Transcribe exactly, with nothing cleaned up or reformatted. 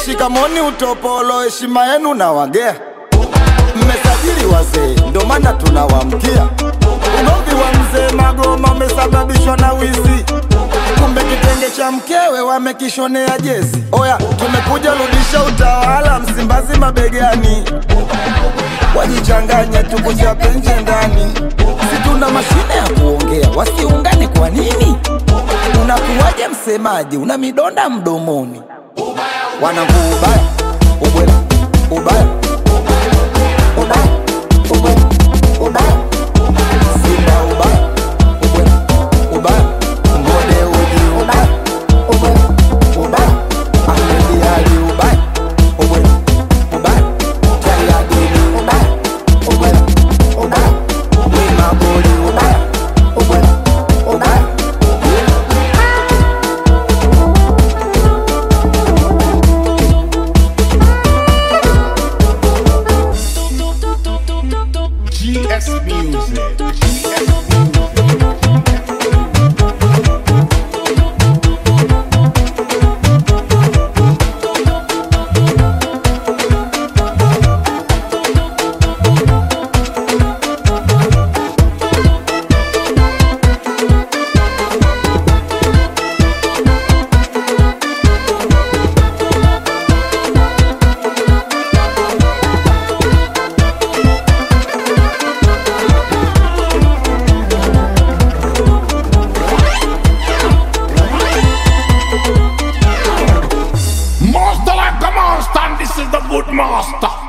Shikamoni utopolo, heshima yenu na wagea. Mmesajili wazee, ndo maana tunawamkia. Ugomvi wa mzee Magoma umesababishwa na wizi. Kumbe kitenge cha mkewe wamekishonea jezi. Oya, tumekuja rudisha utawala Msimbazi mabegani. Wajichanganya tukuchape nje ndani. Si tuna mashine ya kuongea, wasiungane kwa nini? Unakuwaje msemaji, una midonda mdomoni? Wanangu ubaya, ubwela, ubaya, ubaya, ubwela, ubaya, Simba ubaya, ubwela, ubaya, Ngode uji ubaya, ubwela, ubaya, Ahmed Ali ubaya, ubwela, ubaya, Jayadini ubaya, ubwela, ubaya, Wema Boli ubaya, ubwela, ubaya. G S Music. G S Master like a monster, and this is the good master.